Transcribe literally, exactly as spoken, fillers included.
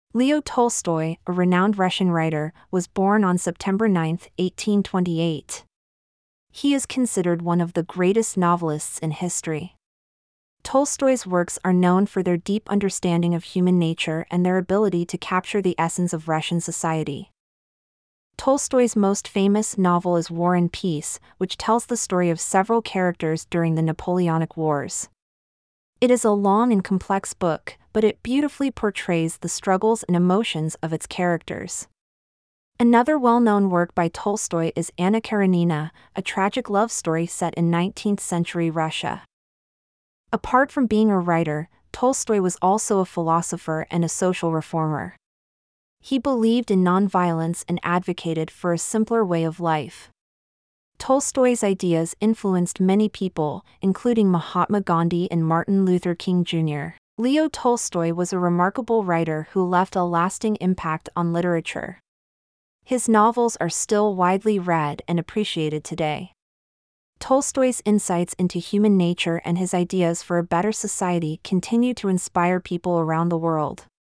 Leo Tolstoy, a renowned Russian writer, was born on September ninth, eighteen twenty-eight. He is considered one of the greatest novelists in history. Tolstoy's works are known for their deep understanding of human nature and their ability to capture the essence of Russian society. Tolstoy's most famous novel is War and Peace, which tells the story of several characters during the Napoleonic Wars. It is a long and complex book, but it beautifully portrays the struggles and emotions of its characters. Another well-known work by Tolstoy is Anna Karenina, a tragic love story set in nineteenth century Russia. Apart from being a writer, Tolstoy was also a philosopher and a social reformer. He believed in nonviolence and advocated for a simpler way of life. Tolstoy's ideas influenced many people, including Mahatma Gandhi and Martin Luther King Junior Leo Tolstoy was a remarkable writer who left a lasting impact on literature. His novels are still widely read and appreciated today. Tolstoy's insights into human nature and his ideas for a better society continue to inspire people around the world.